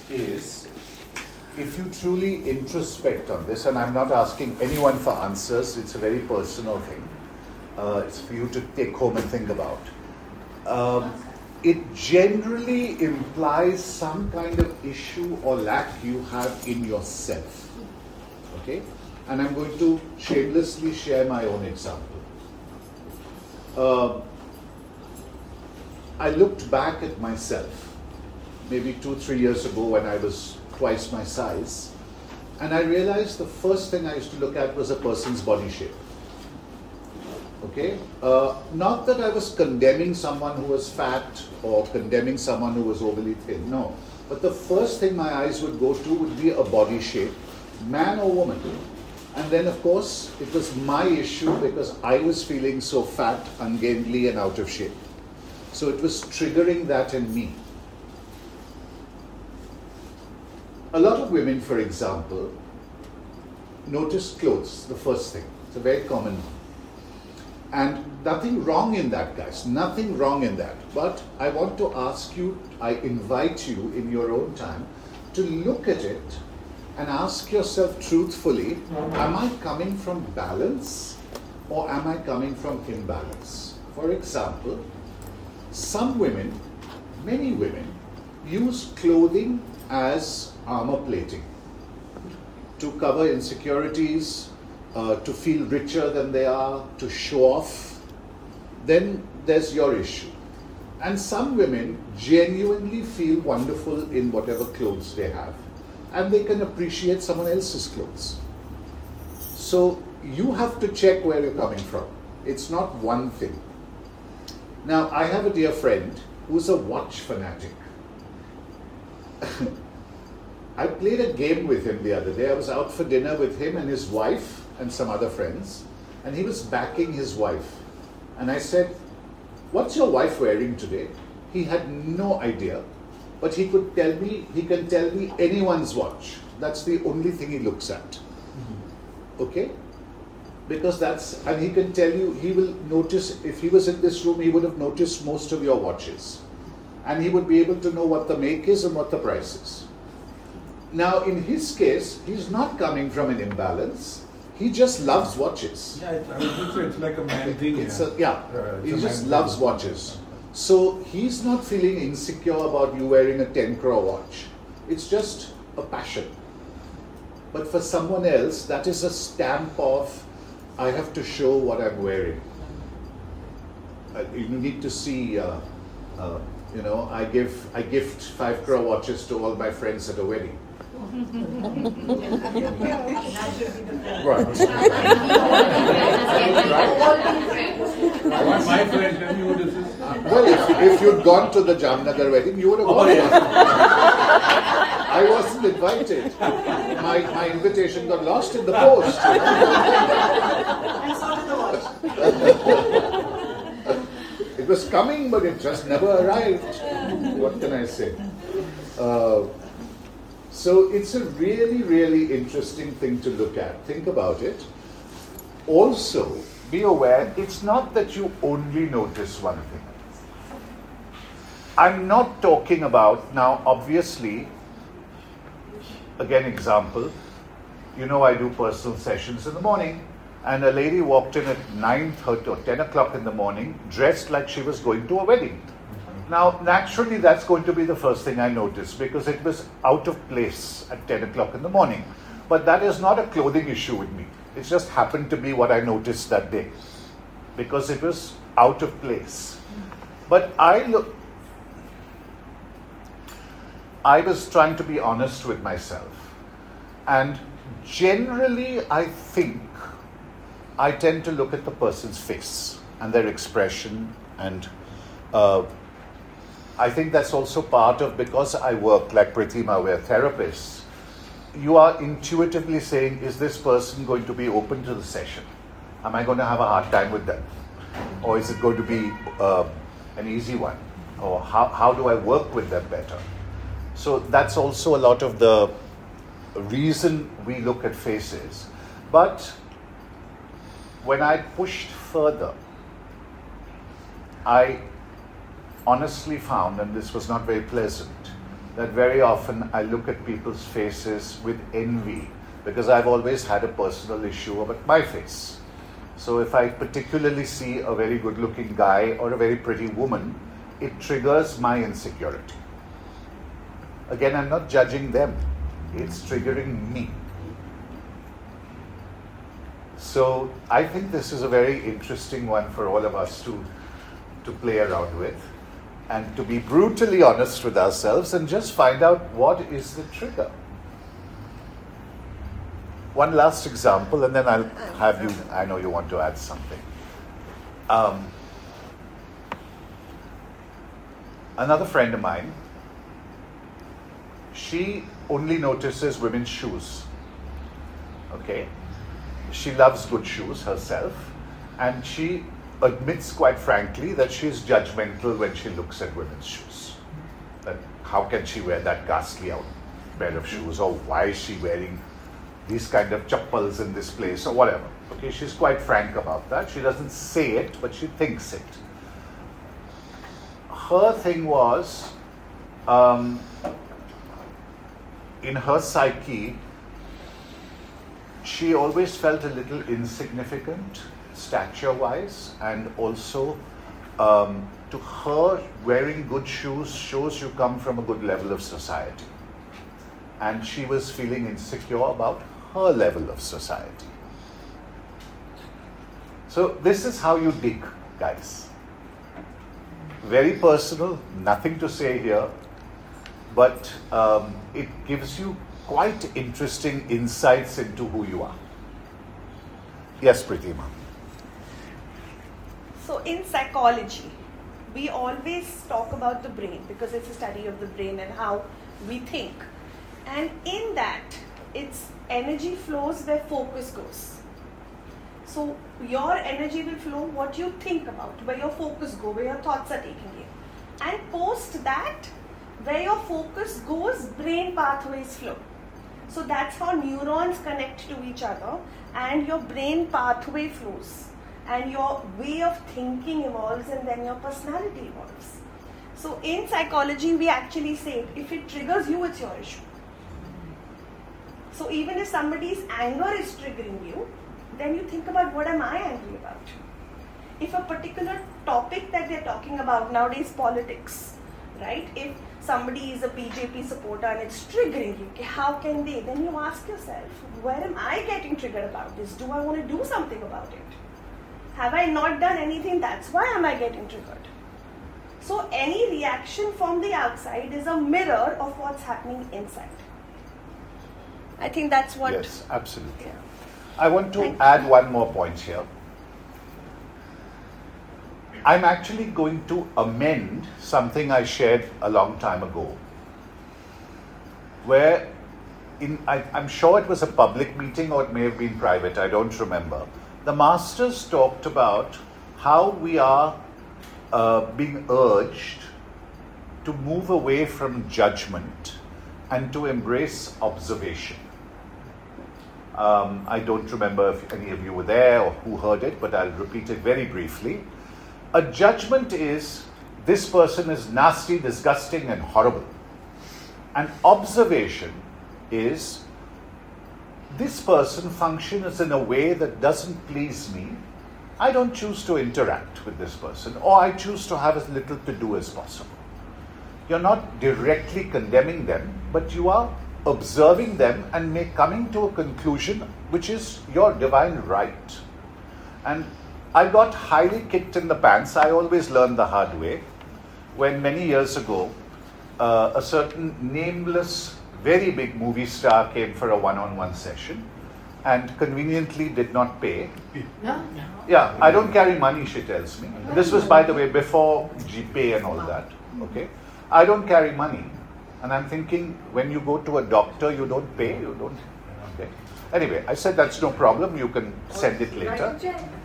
is, if you truly introspect on this, and I'm not asking anyone for answers, it's a very personal thing. It's for you to take home and think about. It generally implies some kind of issue or lack you have in yourself. Okay? And I'm going to shamelessly share my own example. I looked back at myself maybe 2-3 years ago when I was twice my size, and I realized the first thing I used to look at was a person's body shape. Okay? Not that I was condemning someone who was fat or condemning someone who was overly thin, no. But the first thing my eyes would go to would be a body shape, man or woman. And then, of course, it was my issue because I was feeling so fat, ungainly, and out of shape. So it was triggering that in me. A lot of women, for example, notice clothes, the first thing. It's a very common one. And nothing wrong in that, guys. Nothing wrong in that. But I want to ask you, I invite you in your own time to look at it and ask yourself truthfully, am I coming from balance or am I coming from imbalance? For example, some women, many women, use clothing as armor plating to cover insecurities, to feel richer than they are, to show off. Then there's your issue. And some women genuinely feel wonderful in whatever clothes they have, and they can appreciate someone else's clothes. So you have to check where you're coming from. It's not one thing. Now, I have a dear friend who's a watch fanatic. I played a game with him the other day. I was out for dinner with him and his wife and some other friends, and he was backing his wife. And I said, "What's your wife wearing today?" He had no idea, but he can tell me anyone's watch. That's the only thing he looks at. Okay? Because and he can tell you, he will notice, if he was in this room, he would have noticed most of your watches. And he would be able to know what the make is and what the price is. Now, in his case, he's not coming from an imbalance. He just loves watches. Yeah, it's like a man thing. He just loves watches. So he's not feeling insecure about you wearing a 10 crore watch. It's just a passion. But for someone else, that is a stamp of, I have to show what I'm wearing. You need to see, I gift 5 crore watches to all my friends at a wedding. Right. My friend, tell me what this is. Well, if you'd gone to the Jamnagar wedding, you would have gone. I wasn't invited. My invitation got lost in the post. I saw the watch. It was coming, but it just never arrived. What can I say? So it's a really, really interesting thing to look at. Think about it. Also, be aware, it's not that you only notice one thing. I'm not talking about, now obviously, again example, I do personal sessions in the morning, and a lady walked in at 9:30 or 10 o'clock in the morning, dressed like she was going to a wedding. Now, naturally, that's going to be the first thing I noticed because it was out of place at 10 o'clock in the morning. But that is not a clothing issue with me. It just happened to be what I noticed that day because it was out of place. But I was trying to be honest with myself. And generally, I think I tend to look at the person's face and their expression, and I think that's also part of, because I work like Pratima, we're therapists, you are intuitively saying, is this person going to be open to the session? Am I going to have a hard time with them? Or is it going to be an easy one? Or how do I work with them better? So that's also a lot of the reason we look at faces. But when I pushed further, I honestly found, and this was not very pleasant, that very often I look at people's faces with envy, because I've always had a personal issue about my face. So if I particularly see a very good-looking guy or a very pretty woman, it triggers my insecurity. Again, I'm not judging them. It's triggering me. So I think this is a very interesting one for all of us to play around with, and to be brutally honest with ourselves and just find out what is the trigger. One last example, and then I'll have you, I know you want to add something. Another friend of mine, she only notices women's shoes. Okay? She loves good shoes herself, and she admits quite frankly that she's judgmental when she looks at women's shoes. That how can she wear that ghastly out pair of shoes, or why is she wearing these kind of chappals in this place, or whatever. Okay, she's quite frank about that. She doesn't say it, but she thinks it. Her thing was, in her psyche, she always felt a little insignificant, stature-wise, and also to her, wearing good shoes shows you come from a good level of society. And she was feeling insecure about her level of society. So this is how you dig, guys. Very personal, nothing to say here, but it gives you quite interesting insights into who you are. Yes, Pritima. So in psychology, we always talk about the brain because it's a study of the brain and how we think. And in that, it's energy flows where focus goes. So your energy will flow what you think about, where your focus goes, where your thoughts are taking you. And post that, where your focus goes, brain pathways flow. So that's how neurons connect to each other and your brain pathway flows. And your way of thinking evolves and then your personality evolves. So in psychology, we actually say if it triggers you, it's your issue. So even if somebody's anger is triggering you, then you think about what am I angry about? If a particular topic that they're talking about nowadays, politics, right? If somebody is a BJP supporter and it's triggering you, okay, how can they? Then you ask yourself, where am I getting triggered about this? Do I want to do something about it? Have I not done anything? That's why am I getting triggered? So any reaction from the outside is a mirror of what's happening inside. I think that's what... Yes, absolutely. Yeah. I want to add one more point here. I'm actually going to amend something I shared a long time ago, where I'm sure it was a public meeting or it may have been private, I don't remember. The masters talked about how we are being urged to move away from judgment and to embrace observation. I don't remember if any of you were there or who heard it, but I'll repeat it very briefly. A judgment is, this person is nasty, disgusting, and horrible. An observation is, this person functions in a way that doesn't please me. I don't choose to interact with this person, or I choose to have as little to do as possible. You're not directly condemning them, but you are observing them and coming to a conclusion which is your divine right. And I got highly kicked in the pants. I always learned the hard way. When many years ago, a certain nameless, very big movie star came for a one-on-one session and conveniently did not pay. Yeah, I don't carry money, she tells me. This was, by the way, before GPay and all that. Okay, I don't carry money. And I'm thinking, when you go to a doctor, you don't pay, you don't. Okay. Anyway, I said, that's no problem, you can send it later.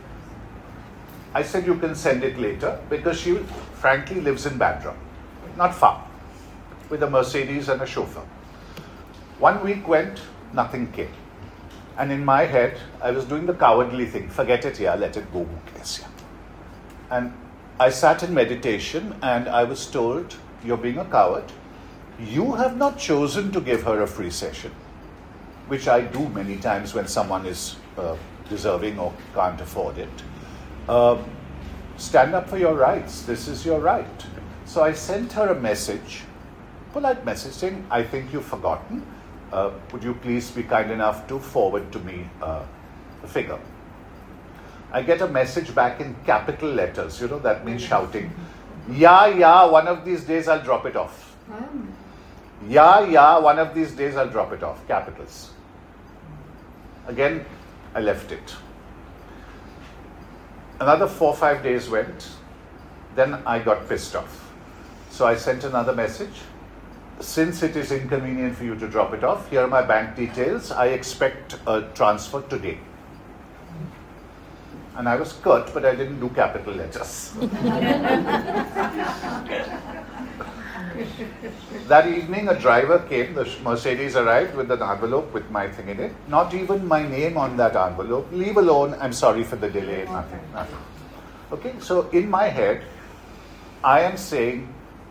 I said, you can send it later, because she frankly lives in Bandra, not far, with a Mercedes and a chauffeur. 1 week went, nothing came. And in my head, I was doing the cowardly thing, forget it, yeah, let it go. And I sat in meditation and I was told, you're being a coward. You have not chosen to give her a free session, which I do many times when someone is deserving or can't afford it. Stand up for your rights. This is your right. So I sent her a message, polite message saying, I think you've forgotten. Would you please be kind enough to forward to me the figure? I get a message back in capital letters. You know, that means shouting. Yeah, one of these days I'll drop it off. Yeah, one of these days I'll drop it off. Capitals. Again, I left it. Another 4 or 5 days went. Then I got pissed off. So I sent another message. Since it is inconvenient for you to drop it off, here are my bank details. I expect a transfer today. And I was curt, but I didn't do capital letters. That evening, a driver came. The Mercedes arrived with an envelope with my thing in it. Not even my name on that envelope. Leave alone, I'm sorry for the delay, nothing. Okay, so in my head, I am saying,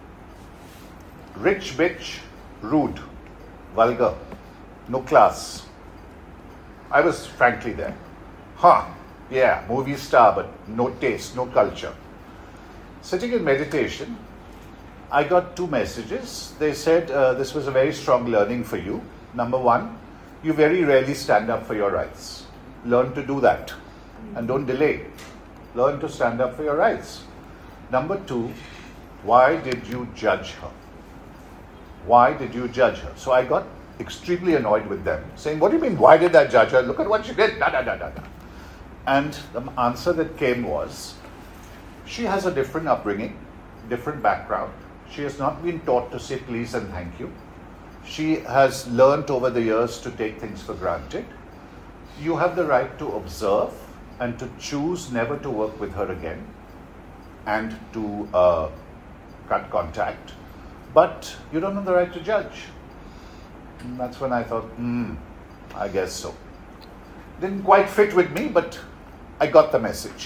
rich bitch, rude, vulgar, no class. I was frankly there. Yeah, movie star, but no taste, no culture. Sitting in meditation, I got 2 messages. They said, this was a very strong learning for you. Number 1, you very rarely stand up for your rights. Learn to do that. And don't delay. Learn to stand up for your rights. Number 2, why did you judge her? Why did you judge her? So I got extremely annoyed with them, saying, what do you mean, why did I judge her? Look at what she did, da. And the answer that came was, she has a different upbringing, different background. She has not been taught to say please and thank you. She has learnt over the years to take things for granted. You have the right to observe and to choose never to work with her again and to cut contact. But you don't have the right to judge. And that's when I thought, I guess so. Didn't quite fit with me, but I got the message.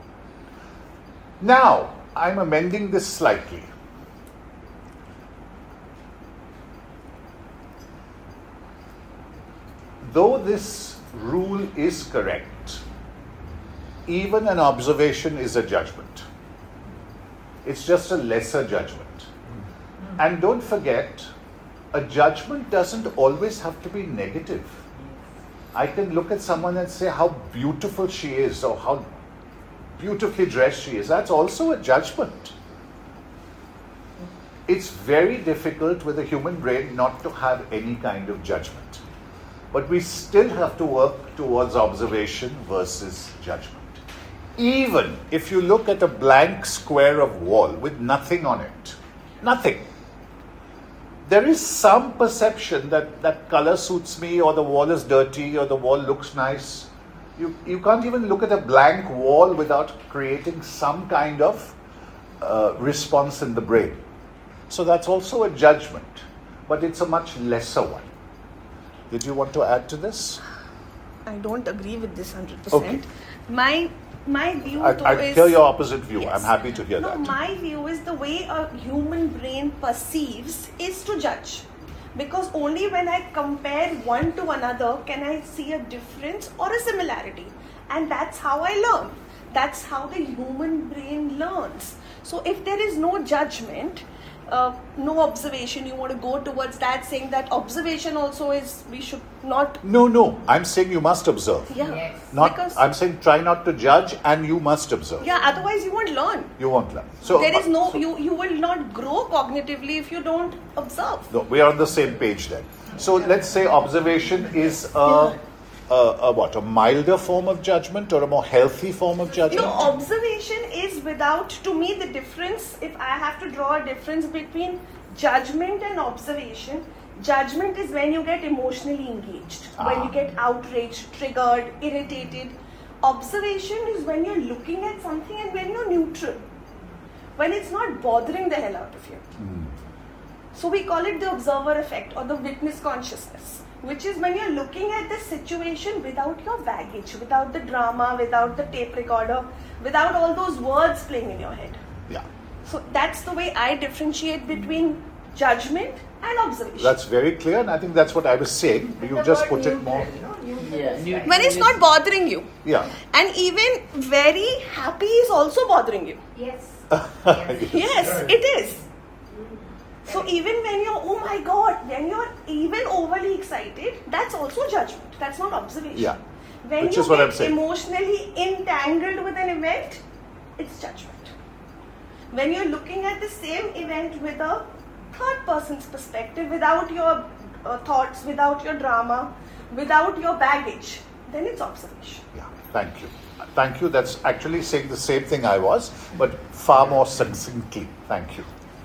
Now, I'm amending this slightly. Though this rule is correct, even an observation is a judgment. It's just a lesser judgment. And don't forget, a judgment doesn't always have to be negative. I can look at someone and say how beautiful she is or how beautifully dressed she is. That's also a judgment. It's very difficult with the human brain not to have any kind of judgment. But we still have to work towards observation versus judgment. Even if you look at a blank square of wall with nothing on it, nothing, there is some perception that that color suits me, or the wall is dirty, or the wall looks nice. You can't even look at a blank wall without creating some kind of response in the brain. So that's also a judgment, but it's a much lesser one. Did you want to add to this? I don't agree with this 100%. Okay. My view I hear your opposite view. Yes. I'm happy to hear that. No, my view is the way a human brain perceives is to judge. Because only when I compare one to another can I see a difference or a similarity. And that's how I learn. That's how the human brain learns. So if there is no judgment, no observation, you want to go towards that, saying that observation also is, we should not... No. I'm saying you must observe. Yeah. Yes. I'm saying try not to judge, and you must observe. Yeah, otherwise you won't learn. You won't learn. So There is no... You will not grow cognitively if you don't observe. No, we are on the same page then. So let's say observation is a milder form of judgment or a more healthy form of judgment? No, observation is without, to me, the difference, if I have to draw a difference between judgment and observation, judgment is when you get emotionally engaged, when you get outraged, triggered, irritated. Observation is when you're looking at something and when you're neutral, when it's not bothering the hell out of you. So we call it the observer effect or the witness consciousness, which is when you're looking at the situation without your baggage, without the drama, without the tape recorder, without all those words playing in your head. Yeah. So that's the way I differentiate between judgment and observation. That's very clear, and I think that's what I was saying. You just put it more. When it's not bothering you. Yeah. And even very happy is also bothering you. Yes. Yes, it is. So even when you're, oh my God, when you're even overly excited, that's also judgment. That's not observation. Yeah. When Which you is what I'm get saying. emotionally entangled with an event, it's judgment. When you're looking at the same event with a third person's perspective, without your thoughts, without your drama, without your baggage, then it's observation. Yeah, thank you. Thank you. That's actually saying the same thing I was, but far more succinctly. Thank you.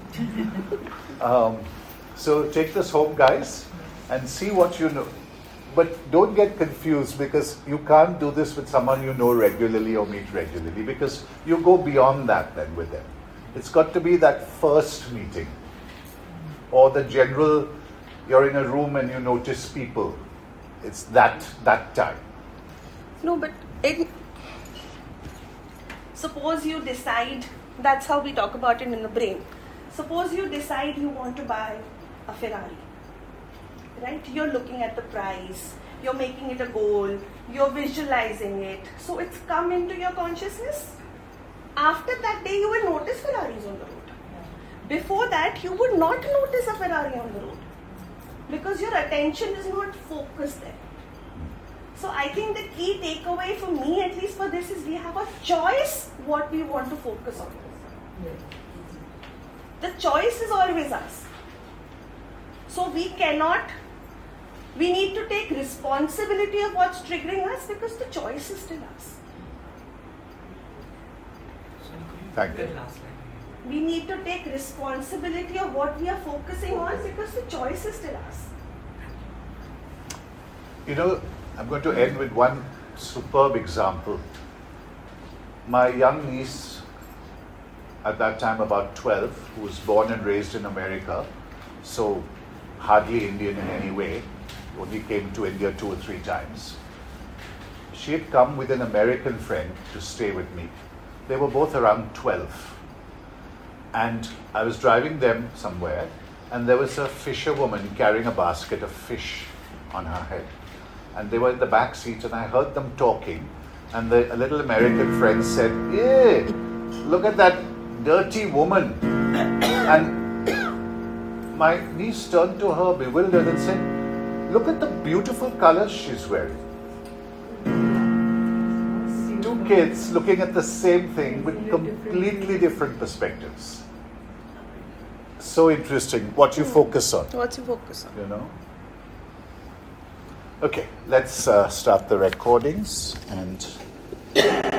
So take this home, guys, and see what you know. But don't get confused, because you can't do this with someone you know regularly or meet regularly, because you go beyond that then with them. It's got to be that first meeting, or the general, you're in a room and you notice people. It's that time. No, but suppose you decide, that's how we talk about it in the brain. Suppose you decide you want to buy a Ferrari, right? You're looking at the price, you're making it a goal, you're visualizing it. So it's come into your consciousness. After that day, you will notice Ferraris on the road. Before that, you would not notice a Ferrari on the road, because your attention is not focused there. So I think the key takeaway for me, at least for this, is we have a choice what we want to focus on. The choice is always us. So we need to take responsibility of what's triggering us, because the choice is still us. Thank you. We need to take responsibility of what we are focusing on, because the choice is still us. You know, I'm going to end with one superb example. My young niece, at that time about 12, who was born and raised in America, so hardly Indian in any way, only came to India 2 or 3 times. She had come with an American friend to stay with me. They were both around 12. And I was driving them somewhere, and there was a fisherwoman carrying a basket of fish on her head. And they were in the back seat, and I heard them talking. And a little American friend said, "Hey, look at that dirty woman." And my niece turned to her bewildered and said, "Look at the beautiful colors she's wearing." 2 kids looking at the same thing with completely different perspectives. So interesting what you focus on. What you focus on. You know? Okay, let's start the recordings and